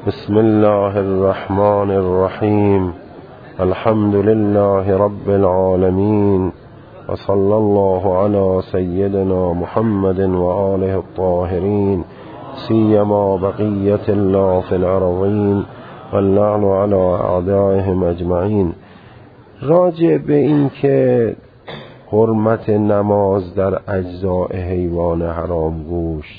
بسم الله الرحمن الرحیم. الحمد لله رب العالمین و صلی الله علی سیدنا محمد و آله الطاهرین سیما بقیت الله فی الارضین و اللعن علی اعدائهم اجمعین. راجع به این که حرمت نماز در اجزاء حیوان حرام گوشت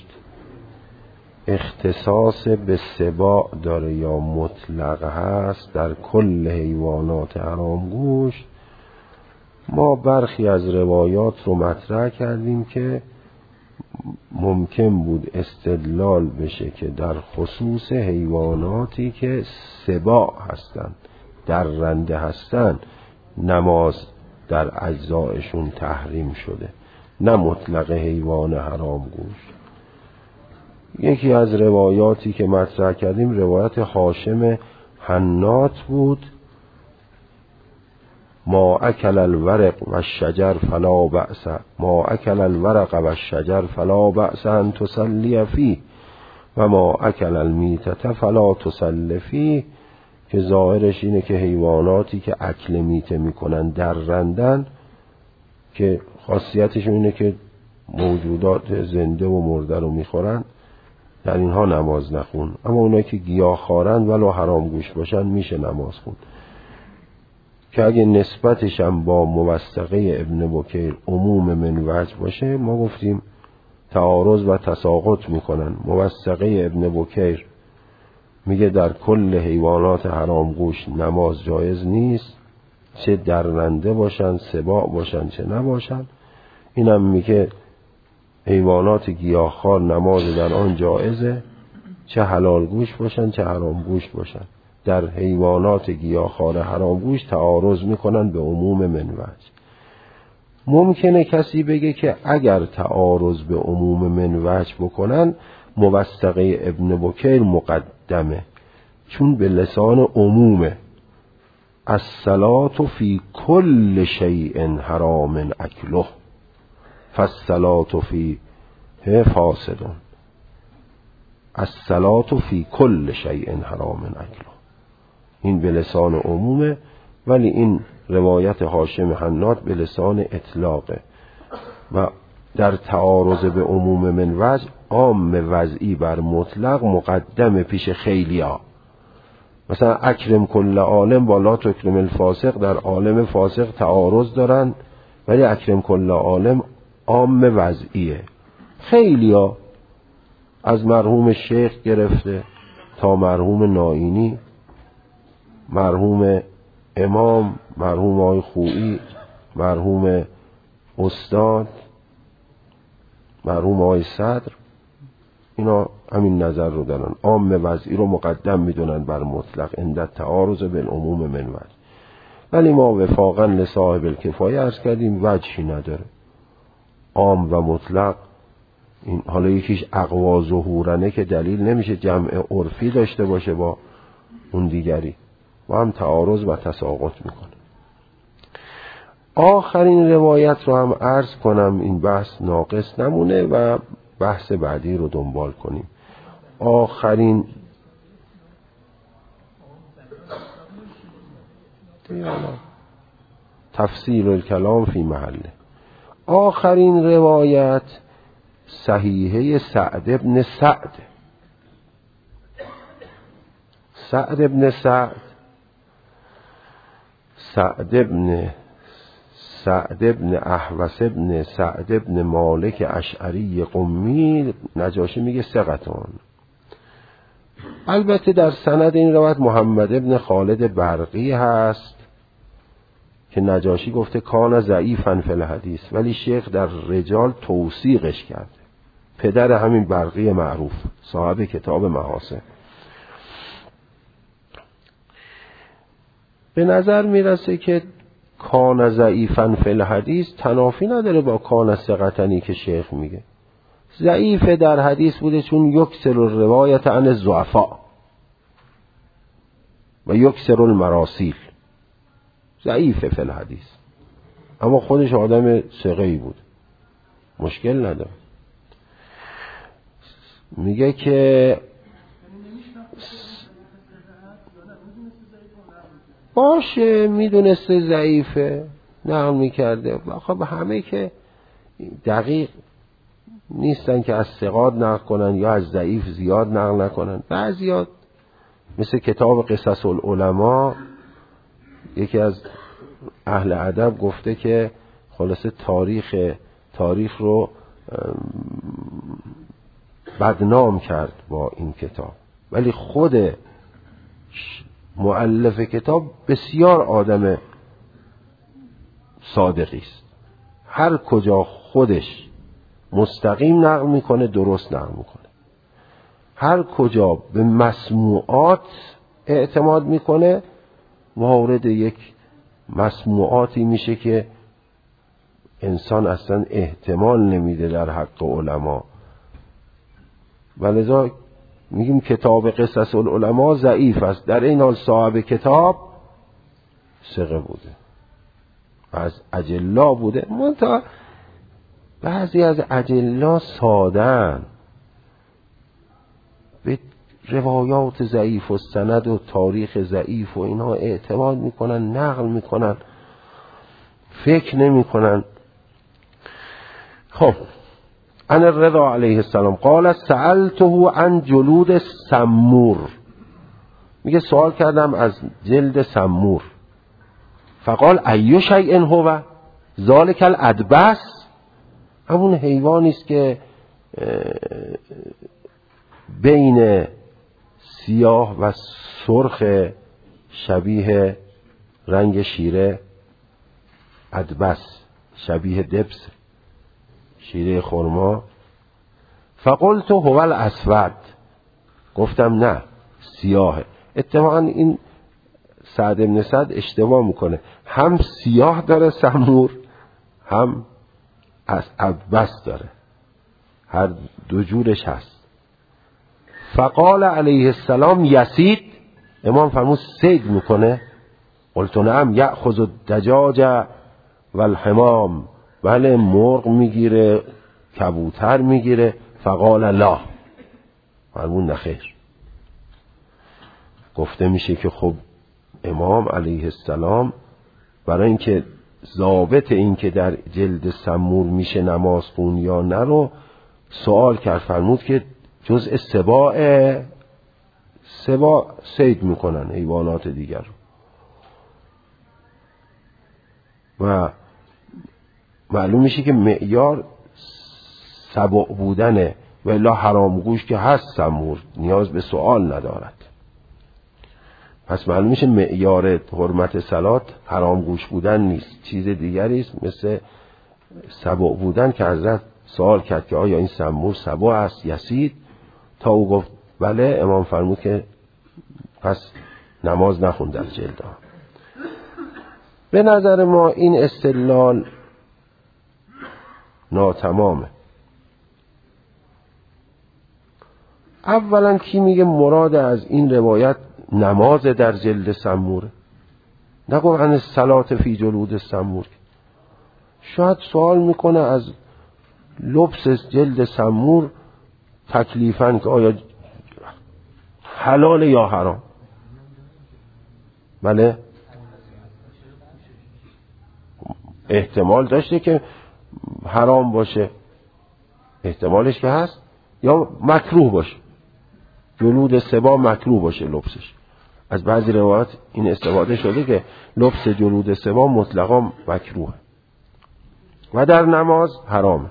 اختصاص به سباع داره یا مطلق هست در کل حیوانات حرام گوشت، ما برخی از روایات رو مطرح کردیم که ممکن بود استدلال بشه که در خصوص حیواناتی که سباع هستند، درنده هستند، نماز در اجزایشون تحریم شده، نه مطلق حیوان حرام گوشت. یکی از روایاتی که مطرح کردیم روایت هاشم حنات بود: ما اکل الورق و الشجر فلا بأس، ما اکل الورق و الشجر فلا بأس ان تصلی فیه و ما اکل المیتة فلا تصلی فیه، که ظاهرش اینه که حیواناتی که اکل میته میکنن درندن، که خاصیتشون اینه که موجودات زنده و مرده رو میخورن، در اینها نماز نخون. اما اونایی که گیاهخوارن ولو حرام گوشت باشن میشه نماز خون، که اگه نسبتش هم با موثقه ابن بکیر عموم من وجه باشه ما گفتیم تعارض و تساقط میکنن. موثقه ابن بکیر میگه در کل حیوانات حرام گوشت نماز جایز نیست، چه درنده باشن، سباع باشن، چه نباشن. اینم میگه حیوانات گیاهخوار نماز در آن جایزه، چه حلال گوشت باشن چه حرام گوشت باشن. در حیوانات گیاهخوار حرام گوشت تعارض میکنن به عموم من وجه. ممکنه کسی بگه که اگر تعارض به عموم من وجه بکنن موثقه ابن بکیر مقدمه، چون به لسان عمومه: الصلاة فی کل شیء حرام اکله فالصلاة فی فاسد. الصلاة فی کل شیء حرام اکله، این به لسان عمومه، ولی این روایت هاشم حنات به لسان اطلاقه و در تعارض به عموم من وجه عام وضعی بر مطلق مقدم پیش خیلیا. مثلا اکرم کل عالم با لا تکرم الفاسق، در عالم فاسق تعارض دارن، ولی اکرم کل عالم عام وضعیه. خیلیا از مرحوم شیخ گرفته تا مرحوم نائینی، مرحوم امام، مرحوم آقای خویی، مرحوم استاد، مرحوم آقای صدر، اینا همین نظر رو دارن، عام وضعی رو مقدم میدونن بر مطلق عند تعارض بالعموم من وجه. ولی ما وفاقا لصاحب الکفایه عرض کردیم وجهی نداره، عام و مطلق این. حالا یکیش اقوا ظهورنه که دلیل نمیشه جمع عرفی داشته باشه با اون دیگری، و هم تعارض و تساقط میکنه. آخرین روایت رو هم عرض کنم این بحث ناقص نمونه و بحث بعدی رو دنبال کنیم. آخرین تفسیر الکلام فی محله. آخرین روایت صحیحه سعد ابن سعد. سعد ابن سعد، سعد ابن احوس ابن سعد ابن مالک اشعری قمی، نجاشی میگه ثقتان. البته در سند این روایت محمد ابن خالد برقی هست که نجاشی گفته کان ضعیفا فی الحدیث، ولی شیخ در رجال توثیقش کرده، پدر همین برقی معروف صاحب کتاب محاسن. به نظر میرسه که کان ضعیفا فی الحدیث تنافی نداره با کان ثقتنی که شیخ میگه. ضعیف در حدیث بوده چون یکسر الروایت عن الضعفاء و یکسر المراسیل، ضعیف فی الحدیث، اما خودش آدم ثقه‌ای بود، مشکل نداره. میگه که باشه میدونسته ضعیفه نقل میکرده. خب همه که دقیق نیستن که از ثقات نقل کنن یا از ضعیف زیاد نقل نکنن. بعضیات مثل کتاب قصص العلماء، یکی از اهل ادب گفته که خلاصه تاریخ رو بدنام کرد با این کتاب، ولی خود مؤلف کتاب بسیار آدم صادقی است. هر کجا خودش مستقیم نقل میکنه درست نقل میکنه، هر کجا به مسموعات اعتماد میکنه وارد یک مسموعاتی میشه که انسان اصلا احتمال نمیده در حق علما. ولذا میگیم کتاب قصص العلماء ضعیف است، در این حال صاحب کتاب ثقه بوده، از اجلا بوده. منتها بعضی از اجلا سادن به روایات ضعیف و سند و تاریخ ضعیف و اینها اعتماد میکنن، نقل میکنن، فکر نمیکنن. خب عن الرضا علیه السلام قال سألته عن جلود سمور، میگه سوال کردم از جلد سمور. فقال ای شیء هو ذلک الادبس، همون حیوانی است که بین سیاه و سرخ شبیه رنگ شیره، ادبس شبیه دبس شیره خرما. فقلت هو الاسود، گفتم نه سیاهه. اتفاقا این سعد بن سعد اشتباه میکنه، هم سیاه داره سمور هم ادبس داره، هر دو جورش هست. فقال علیه السلام یسید، امام فرمود سید میکنه. قلت نعم یأخذ الدجاج والحمام، بله مرغ میگیره کبوتر میگیره. فقال لا، فرمود نخیر. گفته میشه که خب امام علیه السلام برای اینکه ضابط این که در جلد سمور میشه نماز خون یا نه رو سوال کرد، فرمود که جزء سبا صید میکنن حیوانات دیگر رو. و معلوم میشه که معیار سبع بودنه و الا حرام گوش که هست سمور نیاز به سوال ندارد. پس معلوم میشه معیار حرمت صلات حرام گوش بودن نیست، چیز دیگری است مثل سبع بودن که حضرت سوال کرد که آیا این سمور سبع است یسید؟ تا او گفت بله، امام فرمود که پس نماز نخون در جلدها. به نظر ما این استدلال ناتمامه. اولا کی میگه مراد از این روایت نماز در جلد سموره؟ نگو عن الصلاة فی جلود سمور. شاید سوال میکنه از لبس جلد سمور تکلیفاً که آیا حلال یا حرام. بله احتمال داشته که حرام باشه، احتمالش که هست، یا مکروه باشه، جلود سبا مکروه باشه لبسش. از بعضی روایات این استفاده شده که لبس جلود سبا مطلقا مکروه و در نماز حرامه.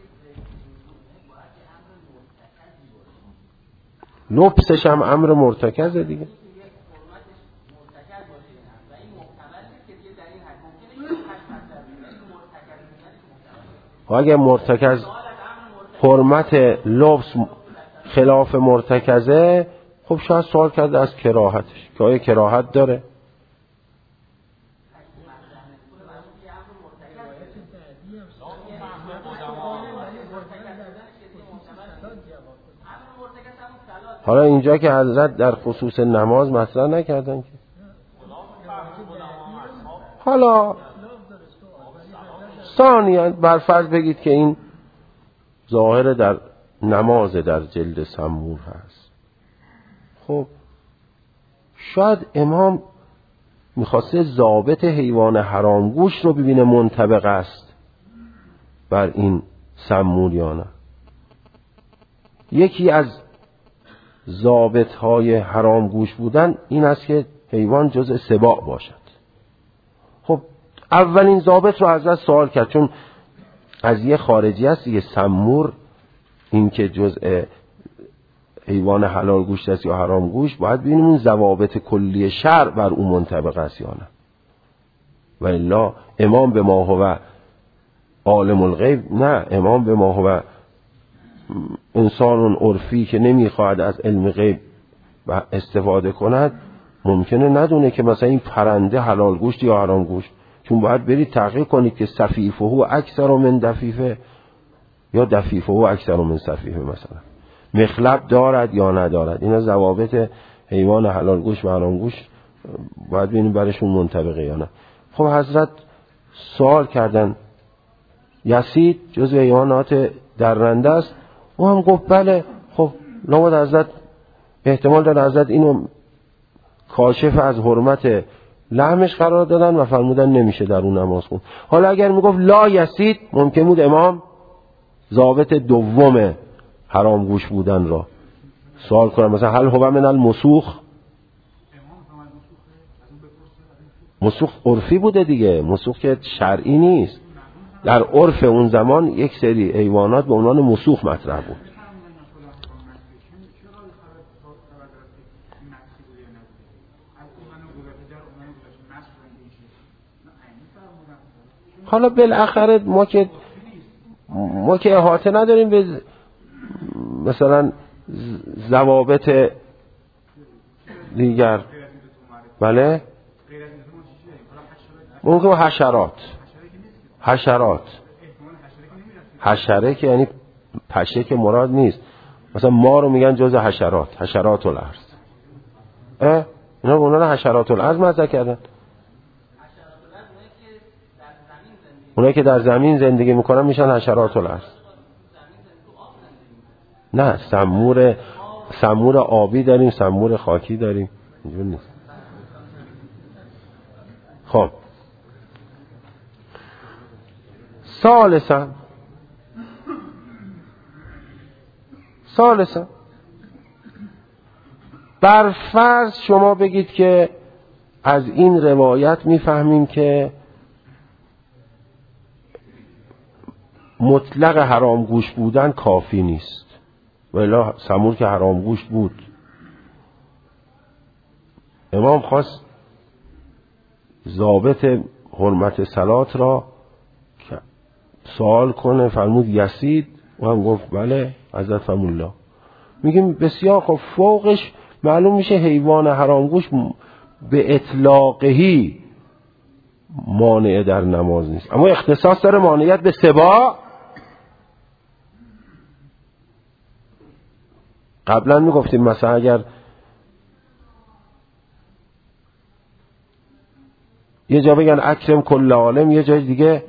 لبسش هم امر مرتکزه دیگه. و اگه مرتکز حرمت لبس خلاف مرتکزه، خب شاید سوال کرده از کراهتش که آیا کراهت داره. حالا اینجا که حضرت در خصوص نماز مطرح نکردن که، حالا ثانیاً برفرض بگید که این ظاهر در نماز در جلد سمور هست، خب شاید امام میخواسته ضابط حیوان حرامگوش رو ببینه منطبق است بر این سمور یا نه. یکی از ضابط‌های حرامگوش بودن این است که حیوان جزء سباع باشد. خب اولین ضابط رو ازش سوال کرد، چون از یه خارجی است یه سمور، این که جزء حیوان حلال گوشت است یا حرام گوشت، باید ببینیم اون ضوابط کلی شرع بر اون منطبق است یا نه. و الا امام به ما هو عالم الغیب، نه، امام به ما هو انسان عرفی که نمیخواهد از علم غیب استفاده کند، ممکنه ندونه که مثلا این پرنده حلال گوشت یا حرام گوشت، چون باید برید تحقیق کنید که سفیفه اکثر من دفیفه یا دفیفه اکثر من سفیفه، مثلا مخلب دارد یا ندارد. اینا ضوابط حیوان حلال گوشت و حرام گوشت باید ببینیم برشون منطبقه یا نه. خب حضرت سوال کردن یسید جزو حیوانات درنده است، او هم گفت بله. خب لابد حضرت احتمال داره حضرت اینو کاشف از حرمت لحمش قرار دادن و فرمودن نمیشه در اون نماز خون. حالا اگر میگفت لا یسید، ممکن بود امام ضابط دوم حرام گوش بودن را سوال کنم، مثلا هل هو من المسوخ. مسوخ عرفی بوده دیگه، مسوخ که شرعی نیست. در عرف اون زمان یک سری حیوانات به عنوان مسوخ مطرح بود. حالا بالاخره ما که احاطه نداریم به مثلا ضوابط دیگر. بله ممکن حشره که یعنی پشه که مراد نیست، مثلا ما رو میگن جز حشرات الارض. اینا به عنوان حشرات الارض مطرح کردن. اونایی که در زمین زندگی میکنن میشن حشرات الارض. نه، سمور آبی داریم، سمور خاکی داریم، اینجور نیست. خب ثالثا بر فرض شما بگید که از این روایت میفهمیم که مطلق حرام گوش بودن کافی نیست، ولی سمور که حرام گوش بود. امام خواست ضابط حرمت صلات را سوال کنه، فرمود یسید، و هم گفت بله. حضرت فرمود الله. میگیم بسیار خب، فوقش معلوم میشه حیوان حرام گوش به اطلاقهی مانع در نماز نیست، اما اختصاص داره مانعیت به سباع. قبلا میگفتیم مثلا اگر یه جا بگن اکرم کل عالم، یه جای دیگه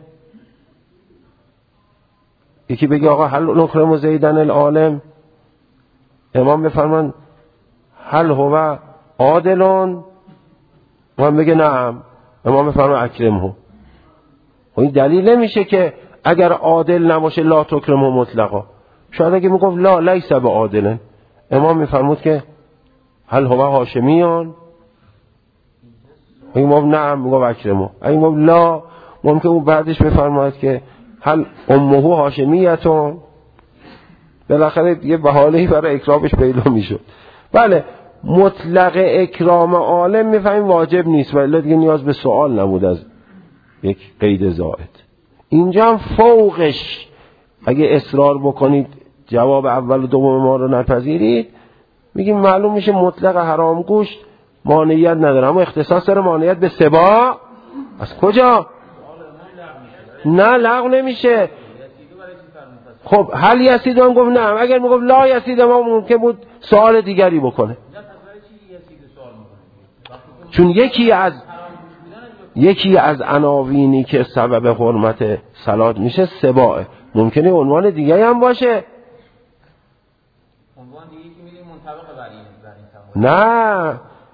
یکی بگه آقا هل نکرم زیدن العالم، امام بفرمان هل هو عادلون، و هم بگه نعم، امام بفرمان اکرمه. و این دلیل نمیشه که اگر عادل نباشه لا تکرمه مطلقا. شاید اگه میگفت لا لیس به عادلن، امام میفرمود که هل هو هاشمیان، اگه میگفت نعم میگفت اکرمه، اگه میگفت لا ممکن اون بعدش بفرماید که هل امه هاشمیتون، بالاخره یه بهانه‌ای برای اکرامش پیدا میشد. بله مطلق اکرام عالم میفهمیم واجب نیست، ولی دیگه نیاز به سوال نبود از یک قید زائد. اینجا هم فوقش اگه اصرار بکنید جواب اول و دوم ما رو نپذیرید، میگیم معلوم میشه مطلق حرام گوشت مانعیت نداره، اما اختصاص داره مانعیت به سباع. از کجا؟ نه لغو نمیشه. خب هل یسید هم گفت نه، اگر میگفت لا یسید ما ممکن بود سوال دیگری بکنه، چون یکی از عناوینی که سبب حرمت صلات میشه سباعه، ممکنه عنوان دیگری هم باشه. عنوان دیگه که میگیم منطبق بر این تمام. نه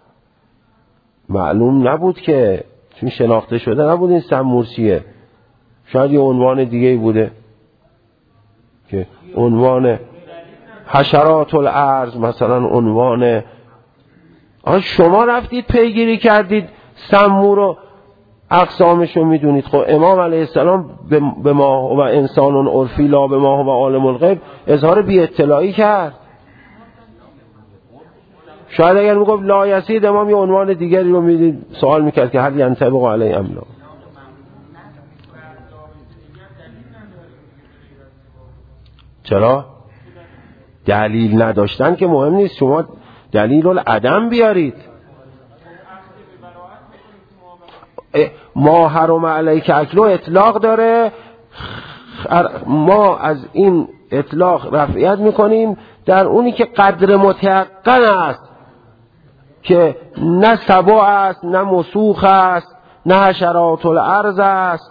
معلوم نبود که، چون شناخته شده نبود این سمورچیه. شاید یه عنوان دیگه بوده که عنوان حشرات الارض مثلا عنوان. شما رفتید پیگیری کردید سمور و اقسامشو میدونید. خب امام علیه السلام به ما و انسان عرفی لا به ما و عالم الغیب اظهار بی اطلاعی کرد. شاید اگر میگفت لا یسید امام یه عنوان دیگری رو میدید سوال میکرد که هل ینطبق علیه ام لا. چرا؟ دلیل نداشتن که مهم نیست، شما دلیل العدم بیارید. ما حرم علیک اکلو اطلاق داره، ما از این اطلاق رفعیت میکنیم در اونی که قدر متیقن است که نه سبع است نه مسوخ است نه حشرات الارض است.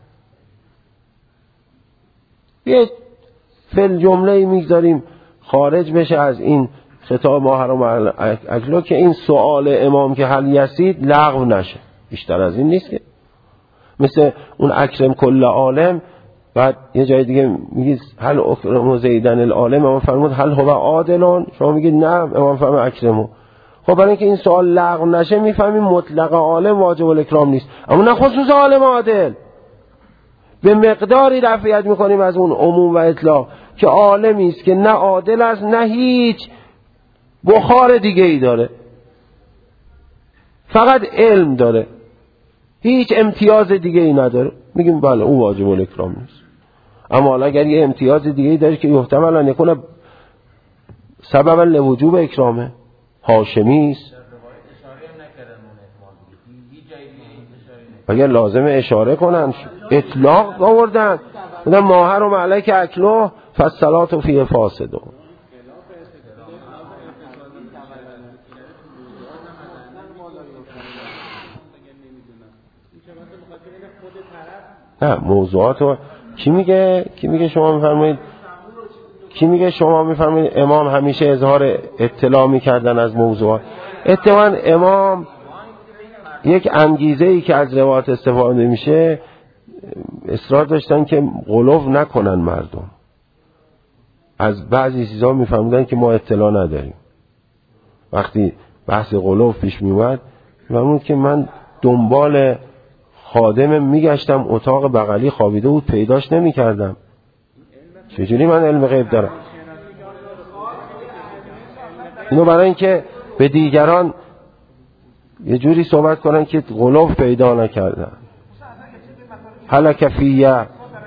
یه فل جمله میگذاریم خارج بشه از این خطاب ما حرم اکلو که این سوال امام که هل یسید لغو نشه. بیشتر از این نیست که مثل اون اکرم کل عالم. بعد یه جای دیگه میگید هل اکرم زیدن العالم، امام فرمود هل هو عادلون، شما میگید نه، امام فرمود اکرمو. خب برای اینکه این سوال لغو نشه میفهمیم مطلق عالم واجب الاکرام نیست، اما نه خصوص عالم عادل. به مقداری رفعیت میکنیم از اون عموم و اطلاق که عالمی است که نه عادل است نه هیچ بخار دیگه ای داره، فقط علم داره، هیچ امتیاز دیگه ای نداره، میگیم بله اون واجب الاکرام نیست. اما حالا اگر یه امتیاز دیگه ای داره که یحتمل ان یکون سببا لوجوب اکرامه، هاشمی است، اگر لازم اشاره کنن اطلاق آوردن بودن ما حرم علیک اکلو فالصلاة فیه فاسده. نه موضوعات رو کی میگه شما میفرمایید، کی میگه شما میفرمایید امام همیشه اظهار اطلاع میکردن از موضوعات. اتفاقا امام یک انگیزه ای که از روایات استفاده میشه اصرار داشتن که غلو نکنن مردم. از بعضی چیزا میفهمیدن که ما اطلاع نداریم. وقتی بحث غلو پیش میومد میفهمید که من دنبال خادم میگشتم اتاق بغلی خوابیده بود پیداش نمیکردم، چجوری من علم غیب دارم؟ اینو برای اینکه به دیگران یه جوری صحبت کنن که غلو پیدا نکردن. هلک فیه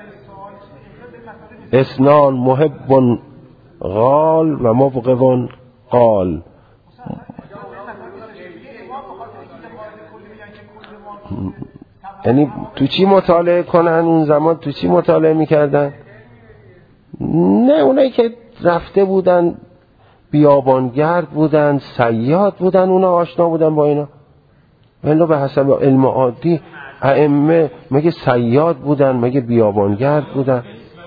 اسنان محب غال و مبغض قال. یعنی تو چی مطالعه کنن اون زمان؟ تو چی مطالعه میکردن؟ نه اونایی که رفته بودن بیابانگرد بودن صیاد بودن اونا آشنا بودن با اینا. ولی به حسب علم عادی ائمه مگه صیاد بودن مگه بیابانگرد بودن؟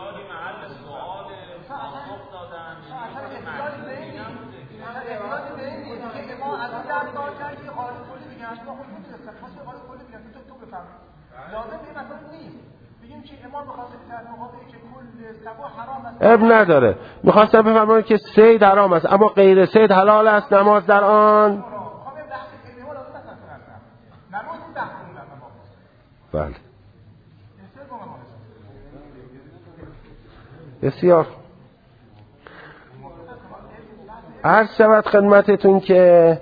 اب نداره. میخواستم بفرمایید که صید حرام است اما غیر صید حلال است، نماز در آن. بله بسیار. عرض شود خدمتتون که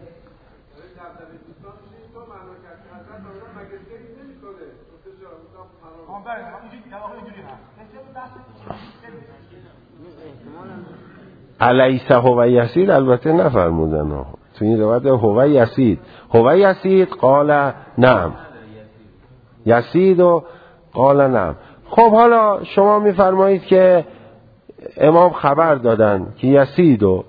الیس هو یسید البته نفرمودن تو این روایت هو یسید. هو یسید قال نعم، یسید و قال نعم. خب حالا شما میفرمایید که امام خبر دادن که یسید و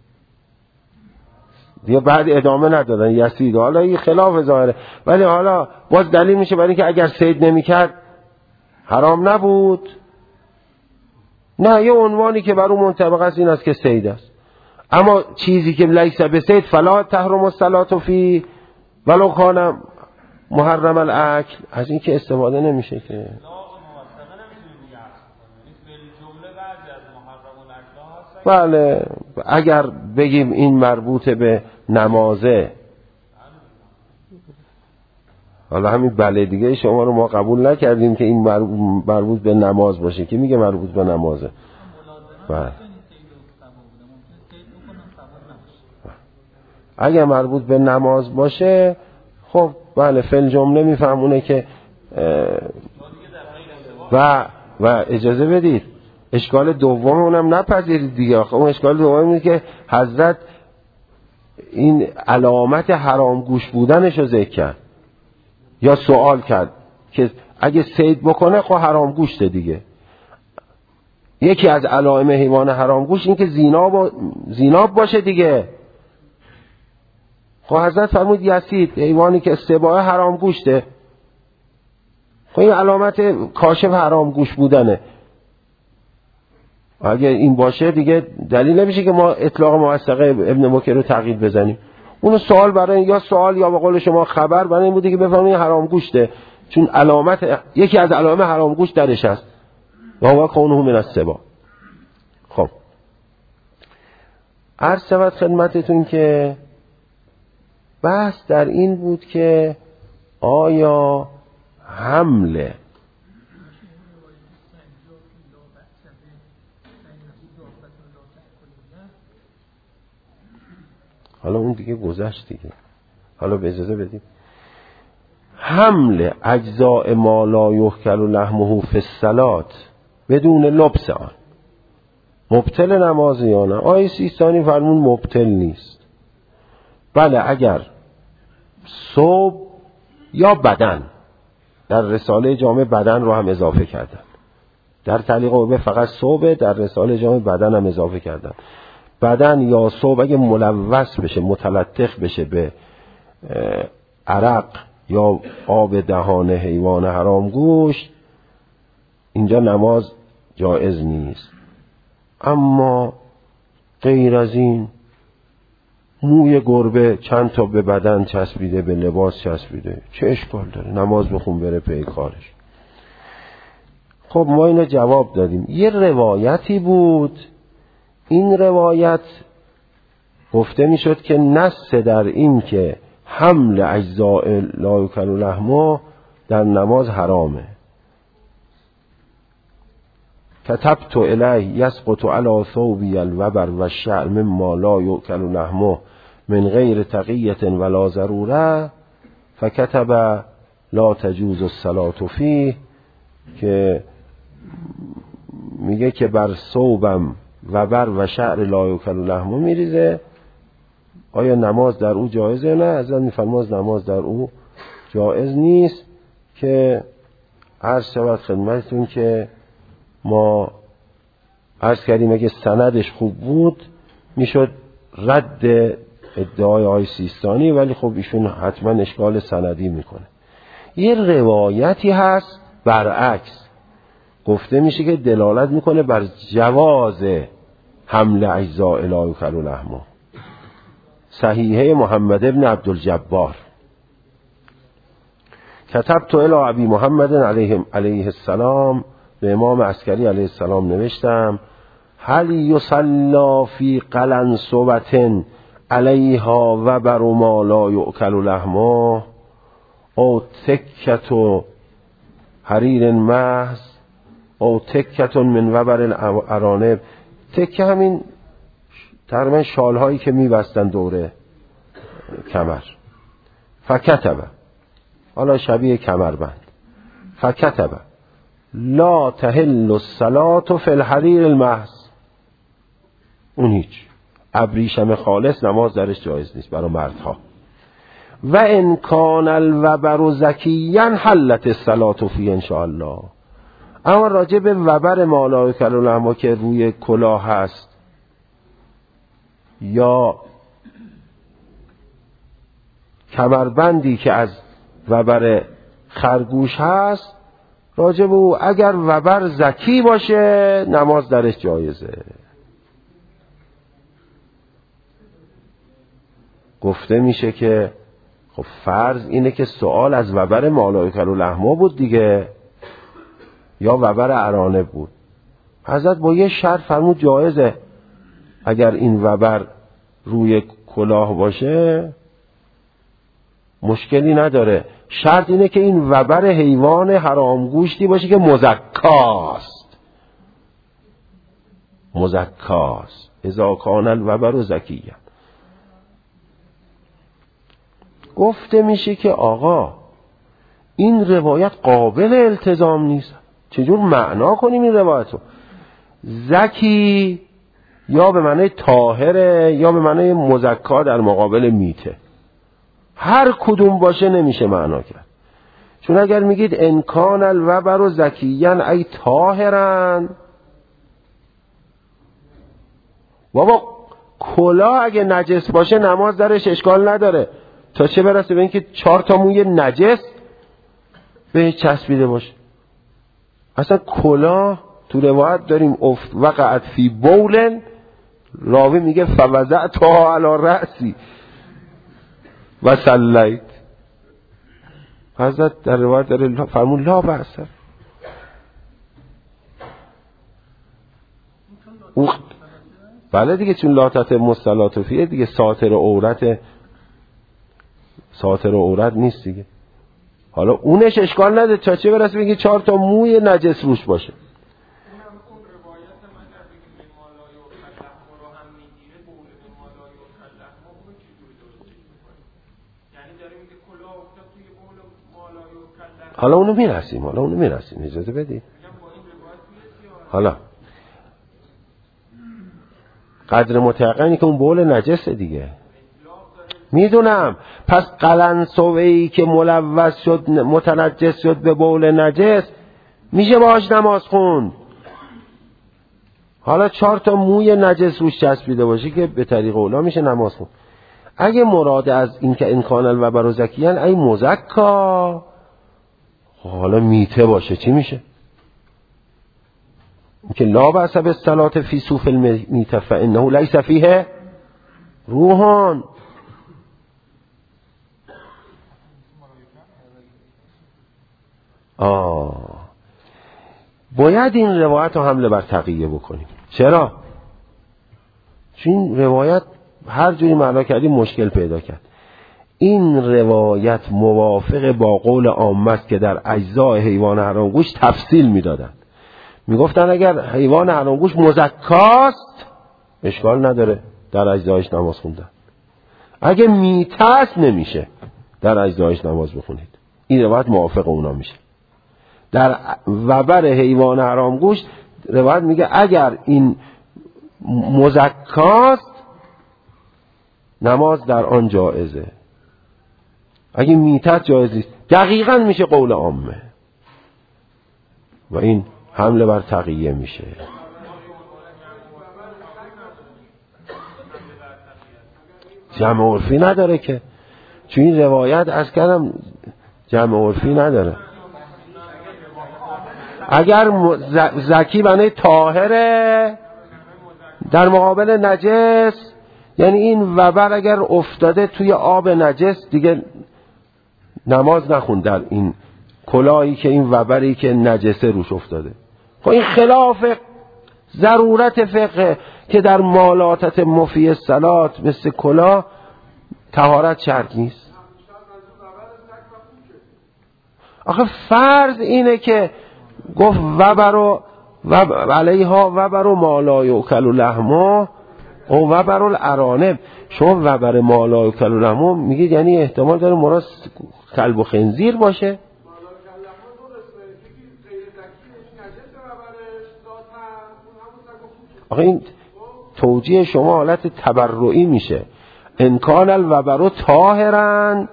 دیگه بعد ادامه ندادن یسید و حالا این خلاف ظاهره، ولی حالا باز دلیل میشه برای اینکه اگر صید نمیکرد حرام نبود. نه یه عنوانی که بر اون منطبق است این است که صید است، اما چیزی که لیس بصید فلا تحرم الصلاة فی ولو کان محرم الاکل، از این که استفاده نمیشه که. بله اگر بگیم این مربوط به نمازه، حالا همین بله دیگه شما رو ما قبول نکردیم که این مربوط به نماز باشه، که میگه مربوط به نمازه. بله اگر مربوط به نماز باشه خب بله فعل جمله میفهمونه که و اجازه بدید اشکال دوم اونم نپذیرید دیگه. آخه اون اشکال دوم اینه که حضرت این علامت حرام گوش بودنش رو ذکر کرد یا سوال کرد که اگه صید بکنه خب حرام گوشته دیگه. یکی از علائم حیوان حرام گوشت این که زیناب باشه دیگه. خب حضرت فرمود یسید، حیوانی که سباع حرام گوشته، خب این علامت کاشف حرام گوش بودنه. اگه این باشه دیگه دلیل نمیشه که ما اطلاق موثقه ابن مکر رو تغییر بزنیم. اونو سوال برای یا سوال یا به قول شما خبر برای این بوده که بفهمید حرام گوشته، چون علامت یکی از علائم حرام گوشت درش هست و هو کونه من السباع. خب عرض شود خدمتتون که بحث در این بود که آیا حمل حالا اون دیگه گذشت دیگه، حالا به اجازه بدیم حمل اجزاء ما لا یؤکل لحمه فی الصلاة بدون لبس آن مبطل نماز یا نه؟ آیه سیستانی فرمون مبطل نیست. بله اگر ثوب یا بدن، در رساله جامع بدن رو هم اضافه کردن، در تعلیق عربه فقط ثوب، در رساله جامع بدن هم اضافه کردن. بدن یا ثوب اگه ملوث بشه متلطخ بشه به عرق یا آب دهان حیوان حرام گوشت، اینجا نماز جایز نیست. اما غیر از این موی گربه چند تا به بدن چسبیده، به لباس چسبیده، چه اشکال داره؟ نماز بخون بره پی کارش. خب ما اینو جواب دادیم. یه روایتی بود، این روایت گفته میشد که نص در این که حمل اجزاء لا یؤکل لحمه در نماز حرامه. كتبت الیه یسقط علی ثوبی الوبر و الشعر مما لا یؤکل لحمه من غیر تقیة ولا ضروره فكتب لا تجوز الصلاة فیه، که میگه که بر ثوبم وبر و شعر لا یؤکل لحمه میریزه، آیا نماز در او جایزه؟ نه، از این میفرماید نماز در او جایز نیست. که عرض شود خدمتتون که ما عرض کردیم اگه سندش خوب بود میشد رد ادعای آقای سیستانی، ولی خب ایشون حتما اشکال سندی میکنه. یه روایتی هست برعکس، گفته میشه که دلالت میکنه بر جواز حمل اجزاء لا یؤکل لحمه، صحیحه محمد ابن عبدالجبار. کتبت الی ابی محمد علیه السلام، به امام عسکری علیه السلام نوشتم هل یصلی فی قلنسوة علیها وبر ما لا یؤکل لحمه او تکة حریر محض او تکة من وبر الارانب. تکه همین تقریبا شال هایی که میبستن دوره کمر. فکتب، حالا شبیه کمربند. فکتب لا تحل الصلاة فی الحریر المحض، اون هیچ ابریشم خالص نماز درش جایز نیست برای مردها. و ان کان الوبر زکیا حلت الصلاة فی ان شاء الله. اما راجع به وبر ما لا یؤکل لحمه که روی کلاه هست یا کمربندی که از وبر خرگوش هست، راجع به او اگر وبر زکی باشه نماز درش جایزه. گفته میشه که خب فرض اینه که سوال از وبر ما لا یؤکل لحمه بود دیگه، یا وبر ارانب بود. حضرت با یه شرط فرمود جایزه، اگر این وبر روی کلاه باشه مشکلی نداره. شرط اینه که این وبر حیوان حرام گوشتی باشه که مزکاست. اذا کان الوبر زکیًا. گفته میشه که آقا این روایت قابل التزام نیست. چجور معنا کنیم این روایت رو؟ زکی یا به معنی طاهره یا به معنی مزکا در مقابل میته. هر کدوم باشه نمیشه معنا کرد. چون اگر میگید انکان الوبر زکیًا ای طاهرن، بابا کلاه اگه نجس باشه نماز درش اشکال نداره، تا چه برسه به اینکه 4 تا موی نجس به چسبیده باشه. اصلا کلاه تو روایت داریم وقعت فی بول، راوی میگه فوضعتها علی رأسی و صلیت. حضرت در روایت داره فرمون لا بأس. بله دیگه، چون لا تتم الصلاة فیه دیگه، ساتر عورت نیست دیگه. حالا اونش اشکال نداره، تا چه برسه بگی 4 تا موی نجس روش باشه. حالا اونو میرسیم اجازه بدید. حالا قدر متيقنی که اون بول نجسه دیگه، میدونم. پس قلنسوه‌ای که ملوث شد متنجس شد به بول نجس میشه باهاش نماز خوند. حالا 4 تا موی نجس روش چسبیده باشه که به طریق اولا میشه نماز خوند. اگه مراد از این که انکان الوبر زکیًا ای مزکا، حالا میته باشه چی میشه؟ که لا بأس بالصلاة فی صوف المیته فانه لیس فیه روحان. باید این روایت رو حمله بر تقیه بکنیم. چرا؟ چون این روایت هر جوری معنا کردیم مشکل پیدا کرد. این روایت موافق با قول عامه است که در اجزاء حیوان حرامگوش تفصیل میدادن. میگفتن اگر حیوان حرامگوش مزکاست اشکال نداره در اجزایش نماز خوندن، اگه میتاست نمیشه در اجزایش نماز بخونید. این روایت موافق اونا میشه. در وبر حیوان حرامگوش روایت میگه اگر این مزکاست نماز در آن جایزه، اگه میتت جایز نیست. دقیقاً میشه قول عامه و این حمله بر تقیه میشه. جمع عرفی نداره که، چون این روایت از کردم جمع عرفی نداره. اگر زکی بنای طاهره در مقابل نجس، یعنی این وبر اگر افتاده توی آب نجس دیگه نماز نخوند در این کلاهی که این وبری که نجسه روش افتاده. خب این خلاف ضرورت فقه که در مالاتت مفی الصلات مثل کلاه طهارت شرط نیست. آخه فرض اینه که گفت وبر علیها وبر ما لا یؤکل لحمه او وبر الارانب. شما وبر ما لا یؤکل لحمه میگید یعنی احتمال داره مراد کلب و خنزیر باشه. آخه این توجیه شما حالت تبرعی میشه. انکان الوبر طاهرن،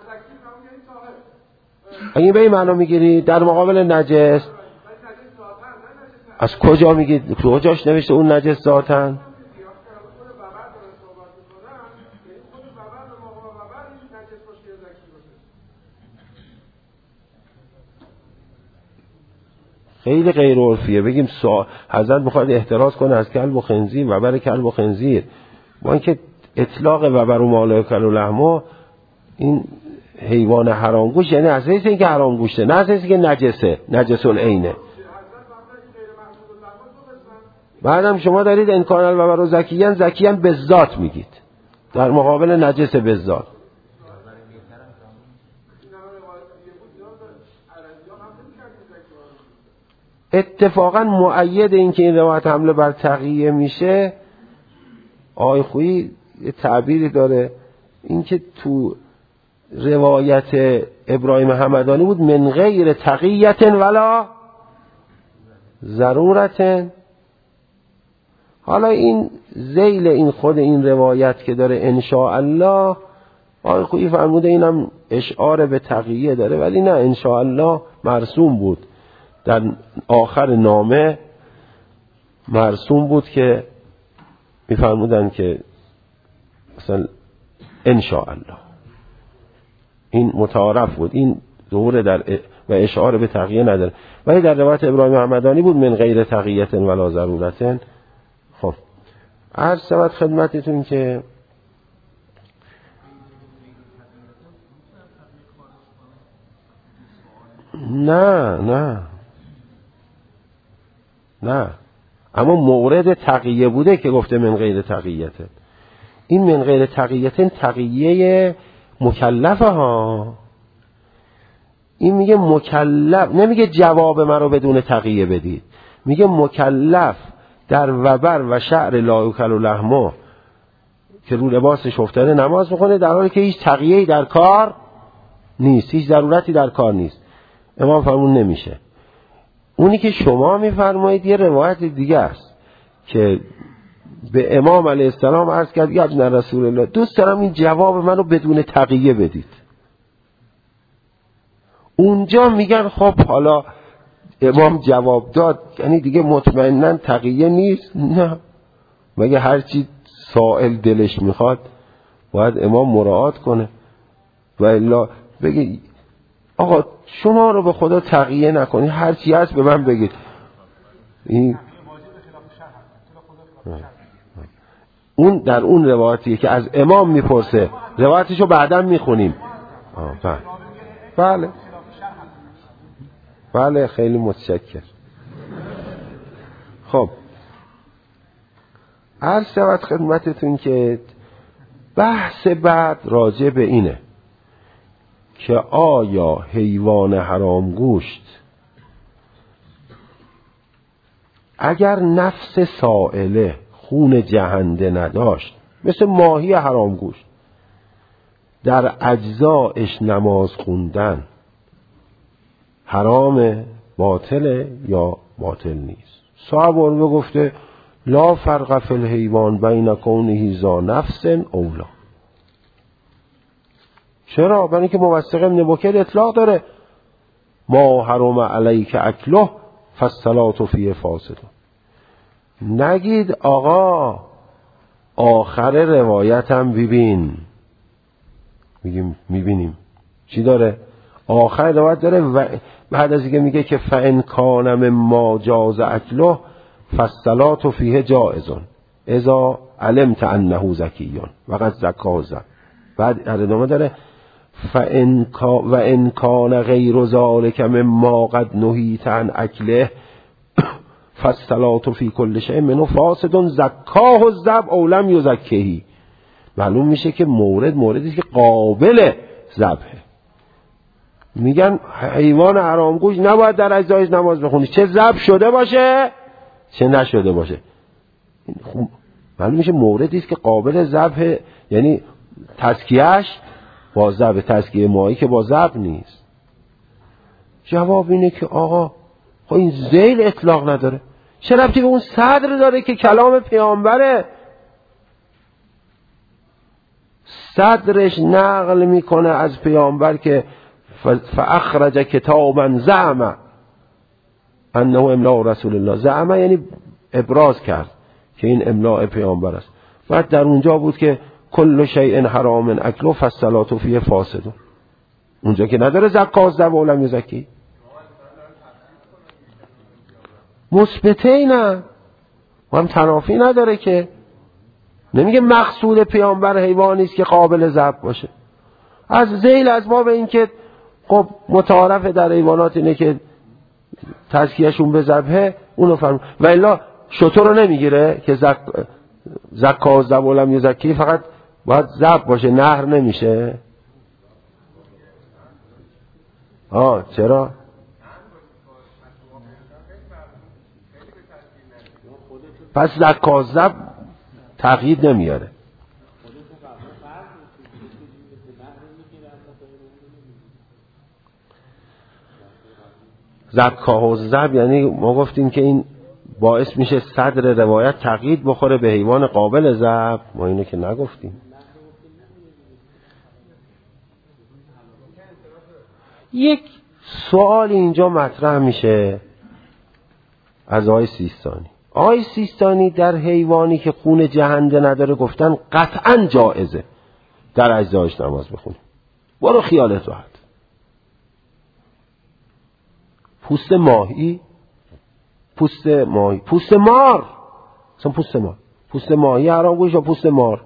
اگه به این معنا میگیری در مقابل نجس، از کجا میگید؟ کجاش نوشته اون نجس ذاتن؟ خیلی غیر عرفیه بگیم حضرت میخواد احتراز کنه از کلب و خنزیر، وبر کلب و خنزیر. ما اینکه اطلاق وبر و ما لا یؤکل لحمه این حیوان حرام گوشت یعنی از حیث اینکه حرام گوشته، نه از حیث اینکه نجسه، نجس العینه. بعدم شما دارید ان کان الوبر زکیاً به ذات میگید در مقابل نجس به ذات. اتفاقا مؤید این که این روایت حمله بر تقیه میشه، آقای خویی یه تعبیری داره، این که تو روایت ابراهیم همدانی بود من غیر تقییت ولا ضرورت. حالا این ذیل این خود این روایت که داره ان شاء الله، آقای خویی فرموده اینم اشعار به تقیه داره، ولی نه، ان شاء الله مرسوم بود در آخر نامه، مرسوم بود که میفرمودن که مثلا ان شاء الله، این متعارف بود، این ظهور در و اشعار به تقیه نداره. ولی در روایت ابراهیم همدانی بود من غیر تقییت ولا ضرورت. خب عرض شود خدمتتون که نه اما مورد تقیه بوده که گفته من غیر تقییت. این من غیر تقییت تقیه مکلفه ها. این میگه مکلف، نمیگه جواب من رو بدون تقیه بدید، میگه مکلف در وبر و شعر لا یؤکل لحمه که رو لباسش افتاده نماز میخونه در حالی که هیچ تقیه‌ای در کار نیست، هیچ ضرورتی در کار نیست. امام فرمون نمیشه. اونی که شما میفرمایید یه روایت دیگه است که به امام علیه السلام عرض کرد یا ابن رسول الله دوست دارم این جواب منو بدون تقیه بدید. اونجا میگن خب حالا امام جواب داد یعنی دیگه مطمئناً تقیه نیست. نه، مگه هرچی سائل دلش میخواد باید امام مراعات کنه و الا بگه آقا شما رو به خدا تقیه نکنی، هرچی هست به من بگید. این اون در اون روایتیه که از امام میپرسه، روایتشو بعداً میخونیم. بله خیلی متشکر. خب عرض شود خدمتتون که بحث بعد راجع به اینه که آیا حیوان حرام گوشت اگر نفس سائله خون جهنده نداشت، مثل ماهی حرام گوشت، در اجزایش نماز خوندن حرام باطله یا باطل نیست؟ صاحب علوه گفته لا فرق فی الحیوان بین کونه ذا نفس اولا. چرا؟ برای اینکه موثق ابن بکر اطلاق داره ما حرم علیک اکله فالصلاة فیه فاسده. نگید آقا آخر روایتم ببین. میگیم میبینیم چی داره؟ آخر روایت داره و بعد از اینکه میگه که فان کان مما جاز اکله فالصلاة فیه جائزون اذا علمت انه زکی و قد زکاه زد. بعد در ادامه داره وان کان غیر ذلک مما قد نهیت عن اکله فالصلاة فی کل شیء منه فاسد زکاه الذبح او لم یزکه. معلوم میشه که موردی که قابل ذبحه. میگن حیوان حرام گوشت نباید در اجزایش نماز بخونی، چه ذبح شده باشه چه نشده باشه. معلوم میشه موردی که قابل ذبح، یعنی تزکیهش با ذبح، تزکیه ماهی که با ذبح نیست. جواب اینه که آقا خب این ذیل اطلاق نداره، چه ربطی به اون صدر داره که کلام پیامبره؟ صدرش نقل میکنه از پیامبر که فاخرج کتابا زعم انه املاء رسول الله. زعم یعنی ابراز کرد که این املاء پیامبر است. بعد در اونجا بود که کل شیء حرام اکله فالصلاة فیه فاسد. اونجا که نداره زکات ذبح و لم یزکی. مثبته نه و هم تنافی نداره که نمیگه مقصود پیامبر حیوانی است که قابل ذبح باشه. از ذیل از باب این که خب متعارف در حیوانات اینه که تزکیهشون به ذبحه، اونو فرمود. و الا شتر رو نمیگیره که زکا و ذبح ولم یزکی، فقط باید ذبح باشه، نهر نمیشه. چرا؟ پس زکا و ذبح تقیید نمیاره. زکا و ذبح یعنی ما گفتیم که این باعث میشه صدر روایت تقیید بخوره به حیوان قابل ذبح. ما اینو که نگفتیم. یک سوال اینجا مطرح میشه از آقای سیستانی. آقای سیستانی در حیوانی که خون جهنده نداره گفتن قطعا جائزه در اجزایش نماز بخونیم. برو خیالت راحت. پوست ماهی، پوست مار، اصلا پوست ماهی حرام گوش یا پوست مار؟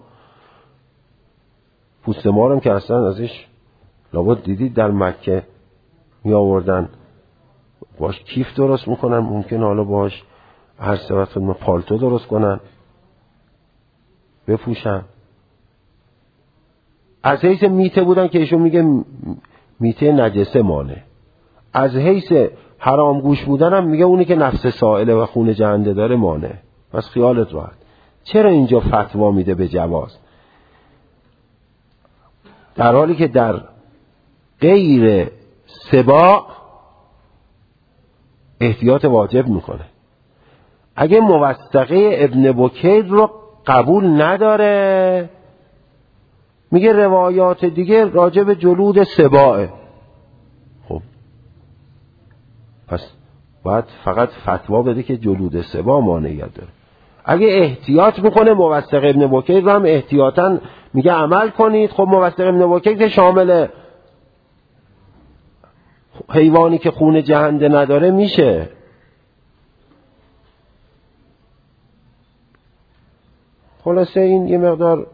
پوست مار هم که اصلا ازش لابد دیدید در مکه می آوردن باش کیف درست میکنن، ممکن حالا باش هر سبت ما پالتو درست کنن بپوشن. از حیث میته بودن که ایشون میگه میته نجسه مانه. از حیث حرام گوش بودن هم میگه اونی که نفس سائله و خون جهنده داره مانه. پس خیالت راحت. چرا اینجا فتوا میده به جواز در حالی که در غیر سباع احتیاط واجب میکنه؟ اگه موثقه ابن بکیر رو قبول نداره میگه روایات دیگه راجع به جلود سباعه. خب پس باید فقط فتوا بده که جلود سباع مانعیت داره. اگه احتیاط میکنه موثق ابن بکیر رو هم احتیاطاً میگه عمل کنید. خب موثق ابن بکیر که شامل حیوانی که خون جهنده نداره میشه. خلاصه این یه مقدار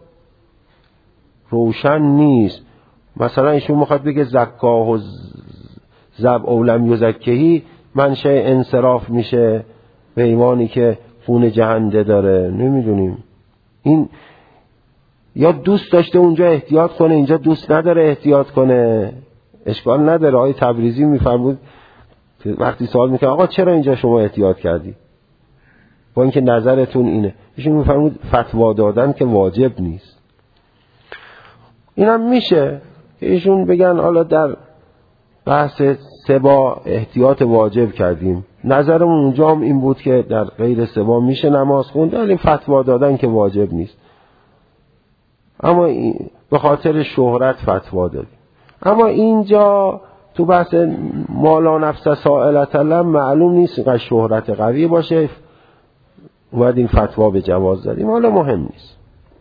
روشن نیست. مثلا ایشون میخواد بگه زکا و ذبح اولم یزکهی منشأ انصراف میشه به حیوانی که خون جهنده داره. نمیدونیم این یا دوست داشته اونجا احتیاط کنه، اینجا دوست نداره احتیاط کنه. اشکال نداره. آقای تبریزی میفرمود وقتی سوال میکنه آقا چرا اینجا شما احتیاط کردی با اینکه نظرتون اینه، ایشون میفرمود فتوا دادن که واجب نیست. اینم میشه که ایشون بگن حالا در بحث سبا احتیاط واجب کردیم، نظرمون اونجا هم این بود که در غیر سبا میشه نماز خوند، ولی فتوا دادن که واجب نیست. اما به خاطر شهرت فتوا دادیم. اما اینجا تو بحث مالا نفس سائلت لم معلوم نیست که شهرت قوی باشه، اومد این فتوا به جواز دادیم. حالا مهم نیست.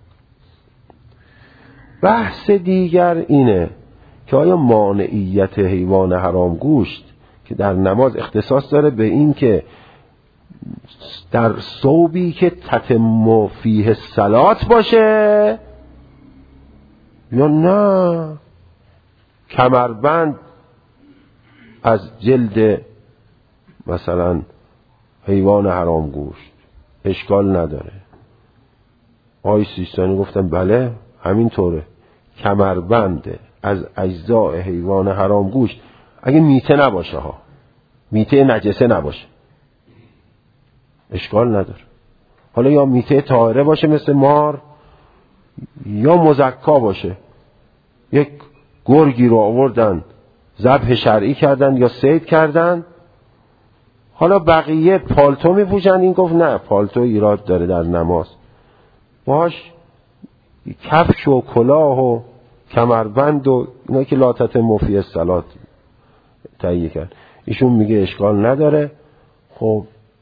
بحث دیگر اینه که آیا مانعیت حیوان حرام گوشت که در نماز اختصاص داره به این که در ثوبی که تتم فیه الصلاة باشه یا نه کمربند از جلد مثلا حیوان حرام گوشت اشکال نداره؟ آقای سیستانی گفتن بله همین طوره، کمربند از اجزاء حیوان حرام گوشت اگه میته نباشه ها، میته نجسه نباشه اشکال نداره. حالا یا میته طاهره باشه مثل مار یا مزکا باشه. یک گرگی رو آوردن ذبح شرعی کردن یا صید کردن، حالا بقیه پالتو میپوشن، این گفت نه پالتو ایراد داره در نماز، باش کفش و کلاه و کمربند و اینا که لا تتم فیه الصلاة تهیه کرد. ایشون میگه اشکال نداره. خب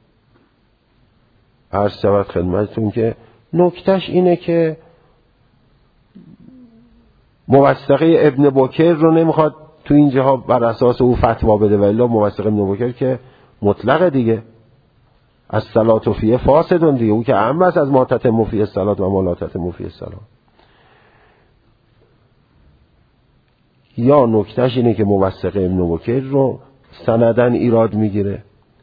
عرض شود خدمتتون که نکتهش اینه که موثقه ابن بکر رو نمیخواد تو این جاها بر اساس او فتوا بده، ولی موثقه ابن بکر که مطلقه دیگه، از صلات فیه فاسدون دیگه، او که اهم است از ما تتم فیه الصلات و ما لا تتم فیه الصلات. یا نکتهش اینه که موثق ابن بکیر رو سندن ایراد میگیره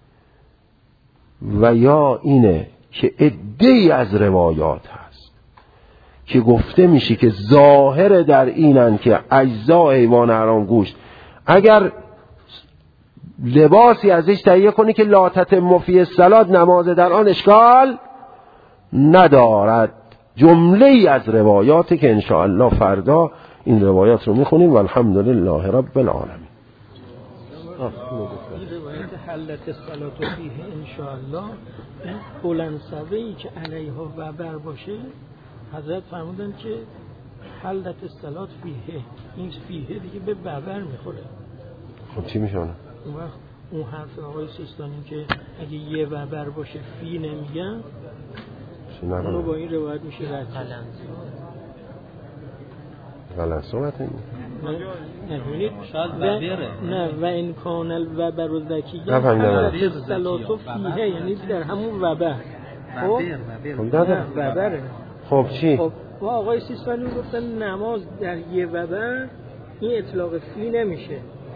و یا اینه که عده‌ای از روایات هست که گفته میشه که ظاهر در اینن که اجزا حیوان حرام گوشت اگر لباسی ازش تهیه کنی که لا تتم فیه الصلات، نماز در آن اشکال ندارد. جمله ای از روایاتی که انشاءالله فردا این روایات رو میخونیم و الحمدلله رب العالمین. روایت حلت الصلاة فیه انشاءالله، بلندسوی که علیها وبر باشه، حضرت فرمودن که حلت الصلاة فیه، این فیه دیگه به وبر میخوره. خب چی میشه اون وقت؟ اون حرف آقای سیستانی که اگه یه وبر باشه فی نمیگن، اونو با این روایت میشه رد. غلط صحبت این نه و این کان الوبر و ذکی حلت الصلاة فیه، یعنی در همون وبر. وبره. خب چی؟ خب و آقای سیستانی گفتن نماز در یه وبر این اطلاق فی نمیشه.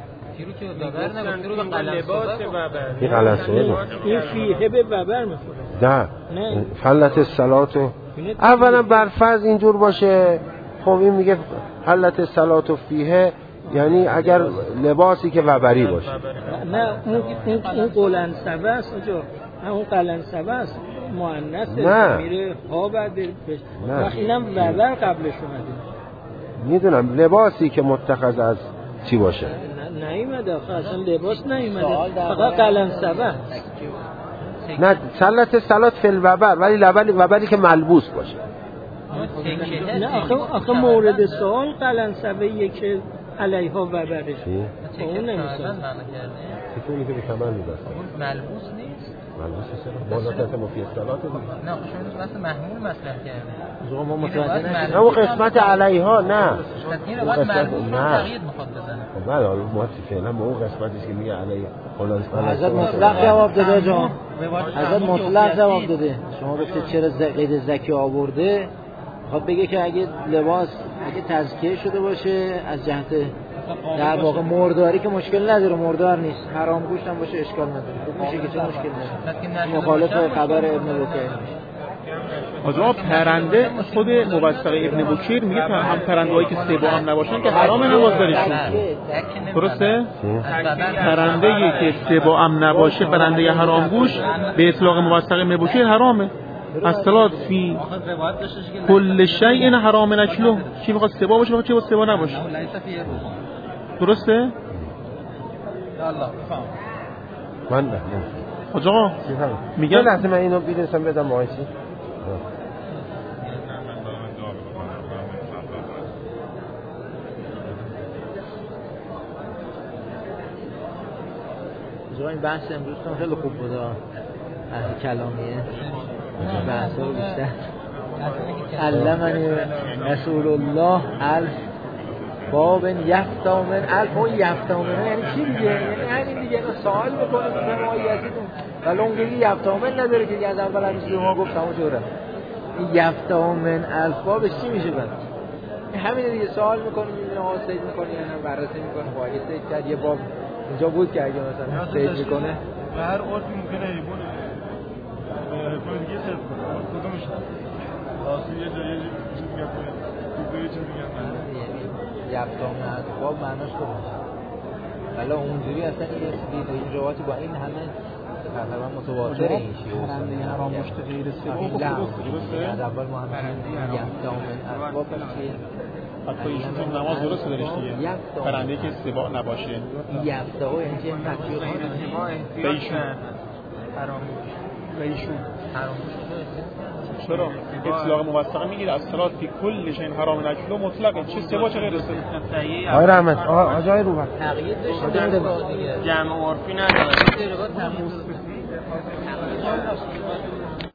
این غلط صحبت. این فیه به وبر میخوره. نه حلت الصلاة اولا بر فرض اینجور باشه. خب این میگه حلت الصلاة فیه یعنی اگر لباسی که وبری باشه. نه اون قلنسوه است اونجا، اون قلنسوه است مؤنث میره ها بعد وقت اینم وبر قبلش اومده. میدونم لباسی که متخذ از چی باشه. نیومده آخه اصلا لباس نیومده، فقط قلنسوه. نه حلت الصلاة فی الوبر، ولی وبری که ملبوس باشه. نه آخه مورد سوال قلنسوه‌ایه که علیها وبرش. اون نمیشه. چطوری که به کمال می‌رسه؟ ملبوس نیست. ملبوس چرا؟ مالات مفی الصلاة دیگه. نه خودش واسه محمول مطرح کرده. ما متوجه نشدیم. نه اون قسمت علیها نه. این روایت ملبوس تغییر می‌خواد بزنه. خب بله ما فعلا اون قسمتیش که میگه علیه فلان حضرت مطلق جواب داده جان. حضرت مطلق جواب داده. شما گفتید چرا قید زکی آورده؟ خب بگه که اگه لباس اگه تزکیه شده باشه از جهت در واقع مرداری که مشکل نداره، مردار نیست، حرام گوشت هم باشه اشکال نداره، خوب میشه که چه مشکل نداره. مخالف خبر ابن بکیر آجا پرنده خود موثق ابن بکیر میگه هم پرنده‌هایی که سبا هم نباشن که حرام نماز دارشون. درسته؟ پرنده‌ای که سبا هم نباشه، پرنده حرام گوش به اطلاق موثق ابن بکیر حرامه. الصلاة فی کل شیء حرام نکله. چی میخواد سبا باشه، چی میخواد سبا نباشه. درسته؟ من نه آقا میگم لحظه من اینو بیرسم بدم آقای چی؟ این بحث امروز خیلی خوب بود. اهل کلامیه بحثا رو بیشتر علمنی رسول الله الف باب یفتا من الف. اون یفتا من یعنی چی دیگه؟ یعنی همین دیگه. سوال میکنه به ماهیتیتون ولی اون دیگه یفتا من نداره که از اول همیشه به ما گفتم اونجوره. این یفتا من الف بابش چی میشه بعد؟ همین دیگه. سوال میکنه میبینه ها سید میکنه یا نه بررسی میکنه خب اگه سید کرد یه باب اینجا بود که اگه مثلا سید میکنه و هر عرفی ممکنه ایبون حکم دیگه سید کنه. کدومش راسی یه جایی چیز میگه دیگه یه چیز میگه یفتام باب معناش خوبه. ولی اونجوری اصلا این روایتی با این همه تقریبا متواتر این شیء پرنده حرام گوشت غیر سبا درسته؟ از اول ما هم یفتام باب چیه؟ حتی ایشون نماز درست دارش دیگه. پرنده که سبا نباشه. یفتا و یعنی چه تطبیقات به ایشون حرام چرا؟ اطلاق موثقه میگیره از صلات فی کل شیء حرام نکله مطلقه. چه سبا چه غیر سبا. آقای رحمت آقای روبه تغییر داشته جمع عرفی نداره.